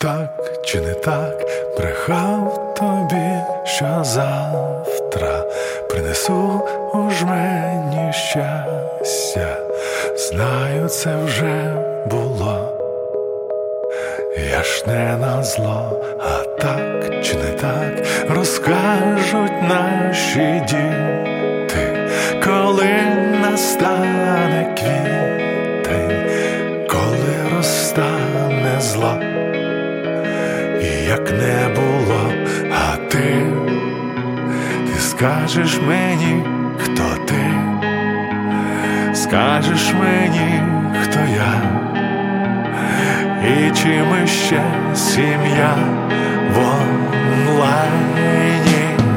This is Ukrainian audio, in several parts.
Так чи не так, брехав тобі, що завтра принесу у жмені щастя. Знаю, це вже було, я ж не назло. А так чи не так, розкажуть наші діти, коли настане квітень, коли розтане зло. І як не було, а ти скажеш мені, хто ти, скажеш мені, хто я, і чи ми ще сім'я в онлайні.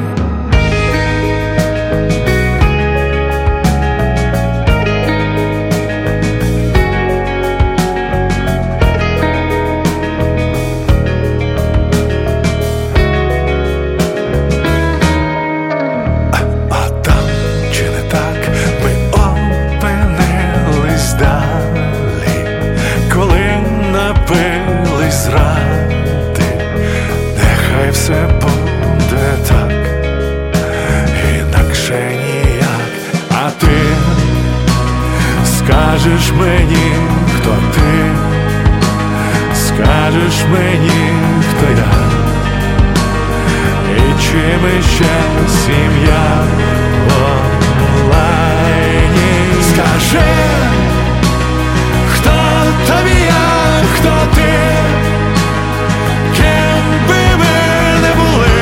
Напились зради, нехай все буде так, інакше ніяк. А ти скажеш мені, хто ти, скажеш мені, хто я, і чи ми ще сім'я в онлайні. Скажи, хто тобі я, хто ти, ким би ми не були,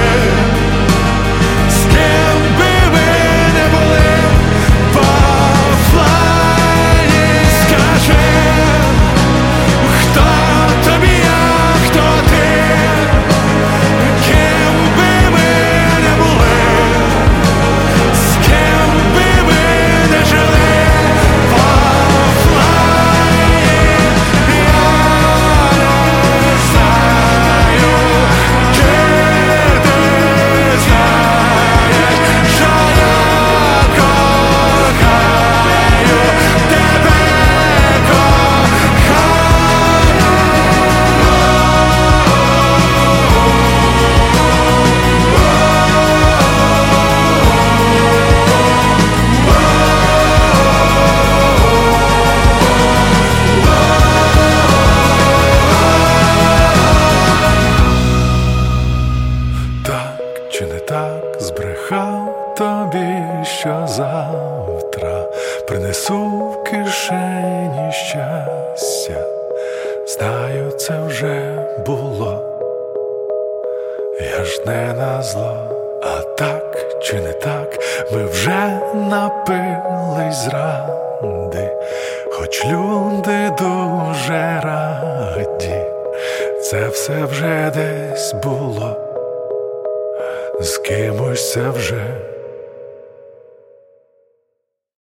з ким би ми не були по офлайні. Скажи, хто тобі я, хто ти, ким би ми не були, з ким би ми не жили по офлайні. Чи не так, збрехав тобі, що завтра принесу в кишені щастя. Знаю, це вже було, я ж не назло. А так чи не так, ми вже напились зради, хоч люди дуже раді, це все вже десь було, з кимось це вже